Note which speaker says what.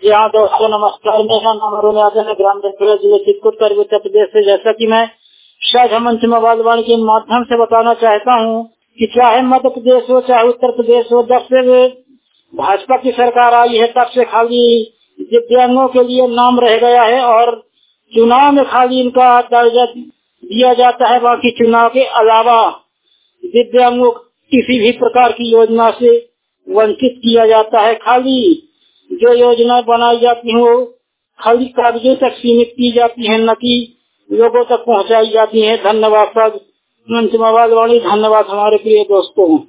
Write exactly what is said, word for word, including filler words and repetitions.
Speaker 1: जी हाँ दोस्तों नमस्कार, मेरा नाम अरुण यादव है, ग्राम देवपुरा जिले चित्रकूट कर उत्तर प्रदेश से। जैसा कि मैं शायद मंच मोबाइल वाणी के माध्यम से बताना चाहता हूँ कि चाहे मध्य प्रदेश हो चाहे उत्तर प्रदेश हो, जब से भाजपा की सरकार आई है तब से खाली दिव्यांगों के लिए नाम रह गया है और चुनाव में खाली इनका दर्जा दिया जाता है। बाकी चुनाव के अलावा दिव्यांगों किसी भी प्रकार की योजना से वंचित किया जाता है। खाली जो योजना बनाई जाती है वो खाली कागजों तक सीमित की जाती है, न कि लोगों तक पहुंचाई जाती है। धन्यवाद सर मंच मोबाइल वाणी, धन्यवाद हमारे प्रिय दोस्तों।